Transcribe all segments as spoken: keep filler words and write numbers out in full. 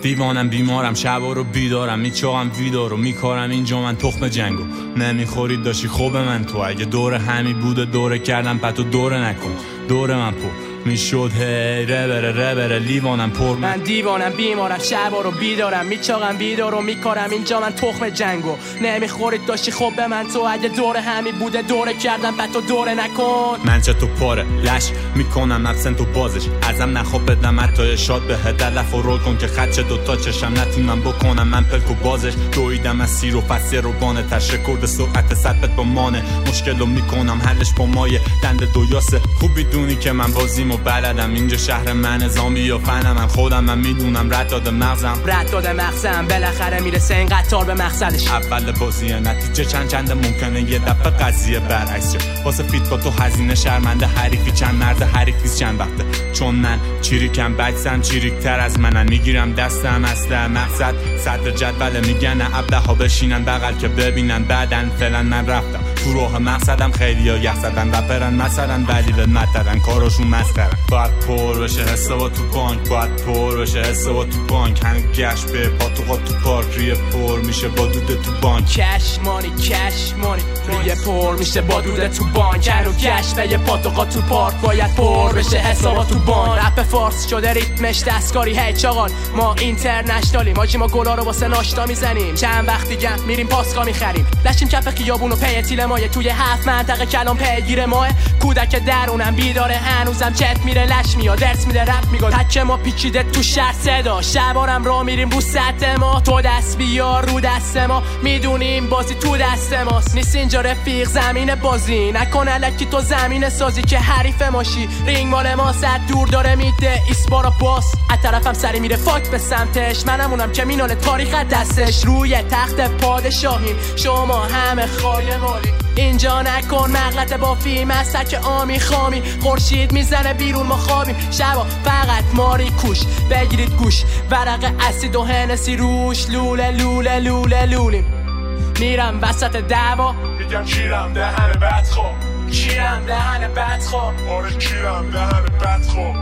دیوانم بیمارم شبا رو بیدارم میچاقم ویدارو میکارم اینجا من تخم جنگو نمیخورید داشتی خوب من تو اگه دور همی بوده دوره کردم پتو دوره نکن دوره من پر میشد هی ربره ربره لیوانم پر من دیوانم بیمارم شبا رو بیدارم میچاقم ویدارو میکارم اینجا من تخم جنگو نمیخورید داشتی خوب من تو اگه دوره همی بوده دوره کردم پتو دوره نکن من چه تو پاره لش میکنم ابسنت و بازش ازم نخواب بدم حتی شاد به هدلف و رول کن که خط چه دوتا چشم نتونم بکنم من پلکو بازش دویدم از سیر و فسی رو بانه تش رکورد سرعت صدبت با مانه مشکلو میکنم حلش با مایه دند دو یاسه خوب میدونی که من بازیمو بلدم اینجا شهر من زامبی یا فنم من خودم من میدونم رد داده مغزم رد داده مغزم بالاخره میرسه این قطار به مقصدش اول بازیه نتیجه چند چنده ممکنه یه دفعه قضیه برعکس شه واسه فیت با تو هزینه شرمنده حریفی چند مرد حریفیست چند وقته چون من چیریکم بکسم چیریکتر از منن میگیرم دستم اصله مقصد صدر جدول میگن ابله ها بشینن بغل که ببینن بعدن فعلا من رفتم تو راه مقصدم خیلی ها یخ زدن رپرن مثلا ولی به مترن کاراشون مسخرن باید پر بشه حسابا تو بانک باید پر بشه حسابا تو بانک هنو گشت به پاتوقا تو پارک ریه پر میشه با دوده تو بانک کش مانی کش مانی ریه پر میشه با دوده تو بانک هنو گشت به پاتوقا تو پارک باید پر بشه حسابا تو بانک رپ فارس شده ریتمش دستکاری هی چاقال ما اینترنشنالیم ماجی ما گلا رو واسه ناشتا میزنیم چند وقت دیگه میریم پاسکا میخریم لشیم کف خیابون و پی تیل مایه توی هفت منطقه کلام پیگیر ماه کودک درونم بیداره هنوزم چت میره لش میاد درس میده رپ میگه تک ما پیچیده تو شهر صدا شبارم را میریم رو سطح ما تو دست بیار رو دست ما میدونیم بازی تو دست ماست نیست اینجا رفیق زمین بازی نکن الکی تو زمین سازی که حریف ماشی رینگ مال ما صد دور داره میده ایسبارا باس از طرفم سری میره فاک به سمتش منمونم که مینال تاریخ دستش روی تخت پادشاهیم شما همه خای مالی اینجا نکن مغلط با فیلم از تک آمی خامی خورشید میزنه بیرون ما خوابیم شبا فقط ماری کوش بگیرید گوش ورق اسید و هنسی روش لوله لوله لوله لولیم میرم وسط دعوا میگم کیرم دهن بدخو کیرم دهن بدخو آره کیرم دهن بدخو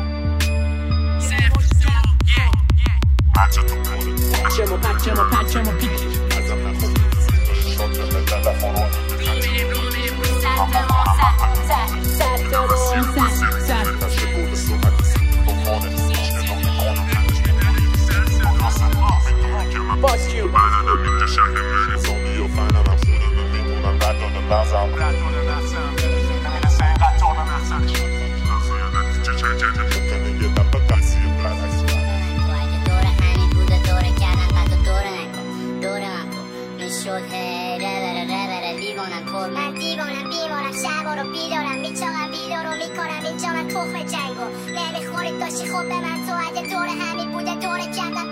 پچه تو پچه ما پچه ما پچه ما پیکی ازم نخوب شاد به تلفن رو میریم رو میریم رو سطح ما سطح سطح رو سطح سطح رکورد سرعت با مانه مشکلو میکنم باسکیو بلدم اینجا شهر من زامبی و فنم هم خودم میمونم رد داده مغزم رد داده مغزم میرسه این قطار به مقصدش نتیجه چند چند ممکنه یه دفعه قضیه برعکس شد هی ربره ربره لیوانم پر من دیوانم بیمارم شبا رو بیدارم میچاقم ویدارو میکنم اینجا من تخم جنگو نمیخورید داشتی خوب به من تو اگه دور همین بوده دوره کردم